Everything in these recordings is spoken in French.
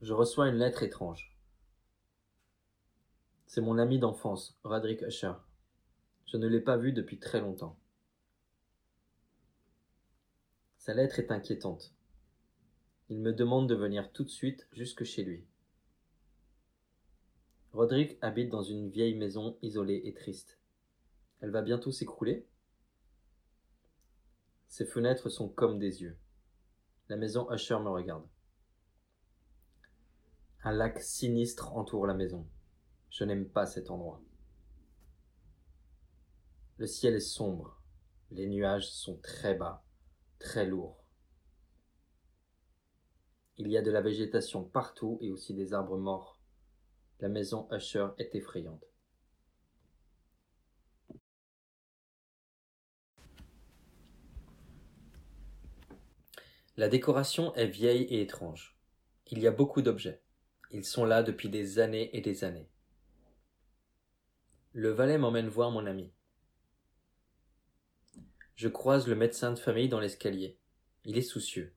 Je reçois une lettre étrange. C'est mon ami d'enfance, Roderick Usher. Je ne l'ai pas vu depuis très longtemps. Sa lettre est inquiétante. Il me demande de venir tout de suite jusque chez lui. Roderick habite dans une vieille maison isolée et triste. Elle va bientôt s'écrouler. Ses fenêtres sont comme des yeux. La maison Usher me regarde. Un lac sinistre entoure la maison. Je n'aime pas cet endroit. Le ciel est sombre. Les nuages sont très bas, très lourds. Il y a de la végétation partout et aussi des arbres morts. La maison Usher est effrayante. La décoration est vieille et étrange. Il y a beaucoup d'objets. Ils sont là depuis des années et des années. Le valet m'emmène voir mon ami. Je croise le médecin de famille dans l'escalier. Il est soucieux.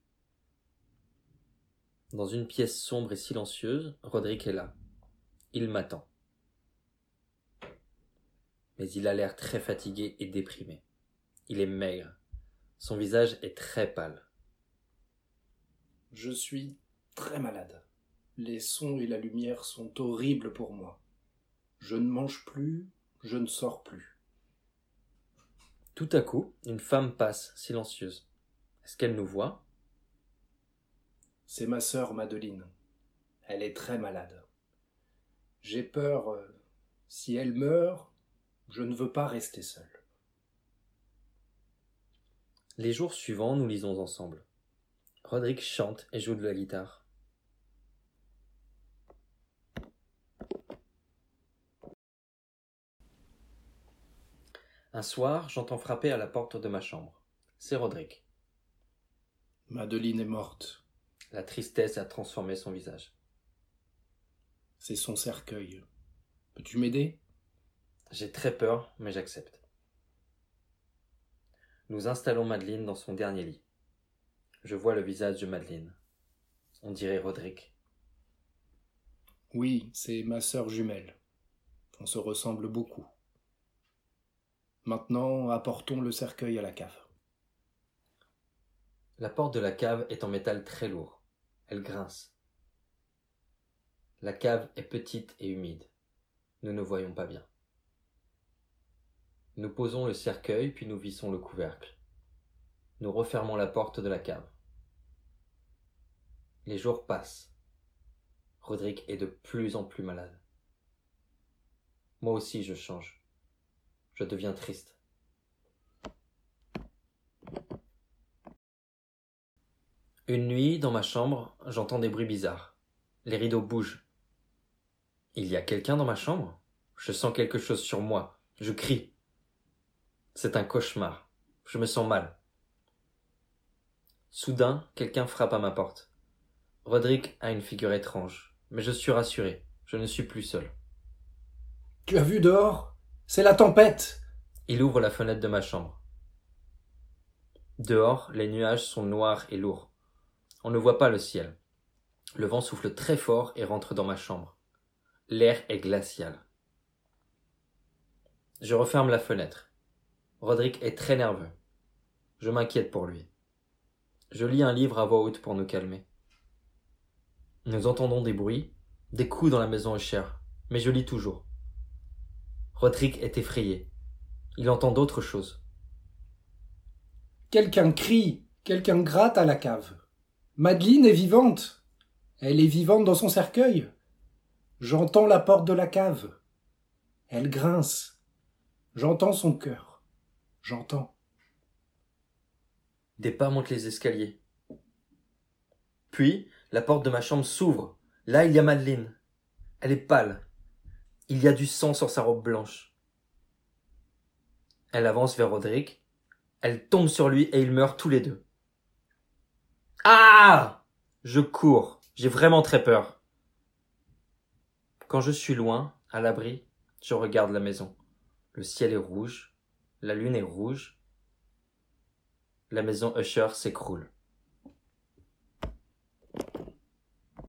Dans une pièce sombre et silencieuse, Roderick est là. Il m'attend. Mais il a l'air très fatigué et déprimé. Il est maigre. Son visage est très pâle. Je suis très malade. Les sons et la lumière sont horribles pour moi. Je ne mange plus, je ne sors plus. Tout à coup, une femme passe, silencieuse. Est-ce qu'elle nous voit? C'est ma sœur Madeleine. Elle est très malade. J'ai peur, si elle meurt, je ne veux pas rester seul. Les jours suivants, nous lisons ensemble. Roderick chante et joue de la guitare. Un soir, j'entends frapper à la porte de ma chambre. C'est Roderick. Madeleine est morte. La tristesse a transformé son visage. C'est son cercueil. Peux-tu m'aider? J'ai très peur, mais j'accepte. Nous installons Madeleine dans son dernier lit. Je vois le visage de Madeleine. On dirait Roderick. Oui, c'est ma sœur jumelle. On se ressemble beaucoup. Maintenant, apportons le cercueil à la cave. La porte de la cave est en métal très lourd. Elle grince. La cave est petite et humide. Nous ne voyons pas bien. Nous posons le cercueil, puis nous vissons le couvercle. Nous refermons la porte de la cave. Les jours passent. Roderick est de plus en plus malade. Moi aussi je change. Je deviens triste. Une nuit, dans ma chambre, j'entends des bruits bizarres. Les rideaux bougent. Il y a quelqu'un dans ma chambre? Je sens quelque chose sur moi. Je crie. C'est un cauchemar. Je me sens mal. Soudain, quelqu'un frappe à ma porte. Roderick a une figure étrange, mais je suis rassuré. Je ne suis plus seul. Tu as vu dehors? C'est la tempête! Il ouvre la fenêtre de ma chambre. Dehors, les nuages sont noirs et lourds. On ne voit pas le ciel. Le vent souffle très fort et rentre dans ma chambre. L'air est glacial. Je referme la fenêtre. Roderick est très nerveux. Je m'inquiète pour lui. Je lis un livre à voix haute pour nous calmer. Nous entendons des bruits, des coups dans la maison Usher, mais je lis toujours. Roderick est effrayé. Il entend d'autres choses. Quelqu'un crie, quelqu'un gratte à la cave. Madeleine est vivante. Elle est vivante dans son cercueil. J'entends la porte de la cave. Elle grince. J'entends son cœur. J'entends. Des pas montent les escaliers. Puis, la porte de ma chambre s'ouvre. Là, il y a Madeleine. Elle est pâle. Il y a du sang sur sa robe blanche. Elle avance vers Roderick. Elle tombe sur lui et ils meurent tous les deux. Ah! Je cours. J'ai vraiment très peur. Quand je suis loin, à l'abri, je regarde la maison. Le ciel est rouge. La lune est rouge. La maison Usher s'écroule.